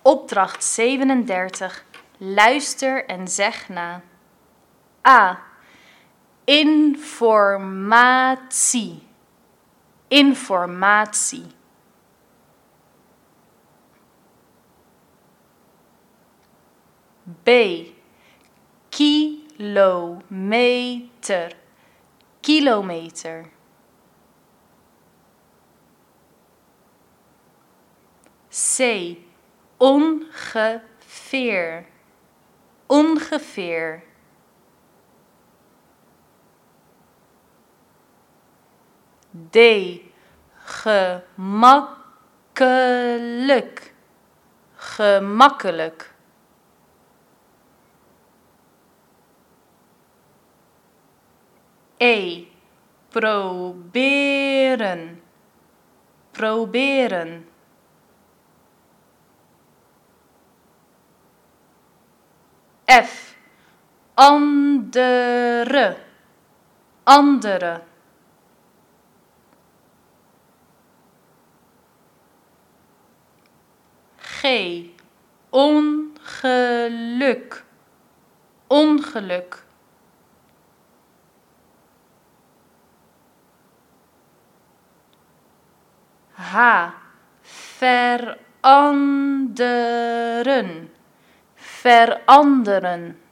Opdracht 37. Luister en zeg na. A. Informatie. Informatie. B. Kilometer. Kilometer. C. Ongeveer. Ongeveer. D. Gemakkelijk. Gemakkelijk. E. Proberen. Proberen. F. Andere. Andere. G. Ongeluk. Ongeluk. H. Veranderen. Veranderen.